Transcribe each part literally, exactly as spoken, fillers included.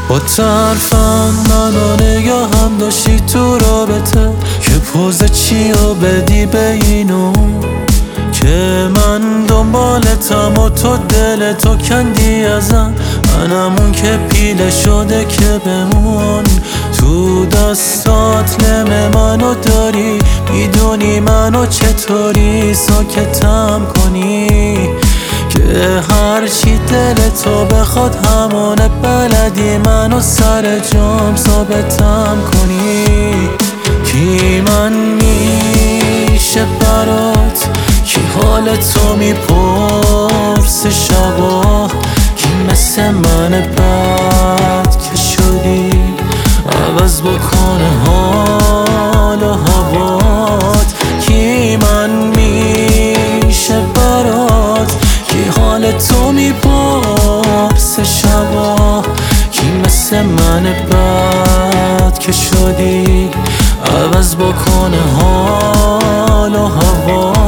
با طرفم منو نگاهم داشتی تو رابطه که پوز چی و بدی به اینو که من دنبالتم و تو دل تو کندی ازم. منم اون که پیله شده که بمون تو دستات لم منو داری، میدونی منو چطوری ساکتم کنی که هرچی دل تو بخواد همونه، بلدی منو سر جام ثابتم کنی. کی من میشه برات، کی حال تو میپرسه شبا، کی مثل من بد که شدی عوض بکنه حال و هوات. کی من میشه برات، کی حال تو میپرسه شبا، کی مثل من بد که شدی عوض بکنه حال و هوات.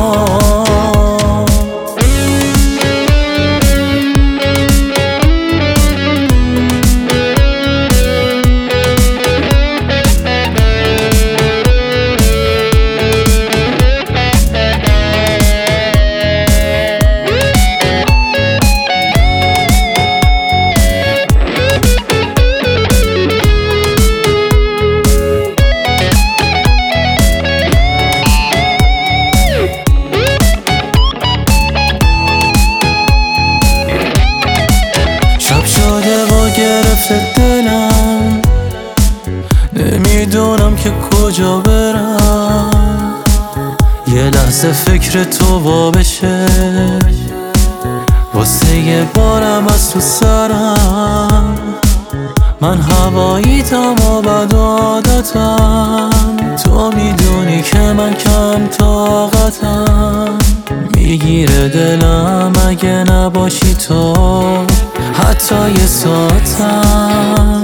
گرفته دلم، نمیدونم که کجا برم. یه لحظه فکر تو وا بشه، واسه یه بارم از تو سرم. من هواییتم و بد عادتم، تو میدونی که من کم طاقتم. میگیره دلم اگه نباشی تو حتی یه ساعتم.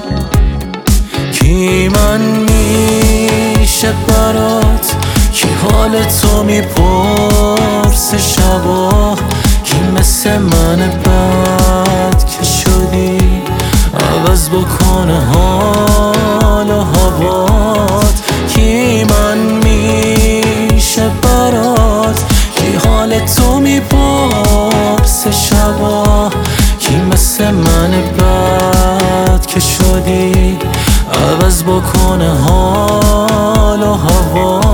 کی من میشه برات، کی حال تو میپرسه شبا، کی مثل من بد که شدی عوض بکنه حال و هوات. کی من میشه برات، کی حال تو میپرسه شبا، کی مثل من بد که شدی عوض بکنه حال و هوات.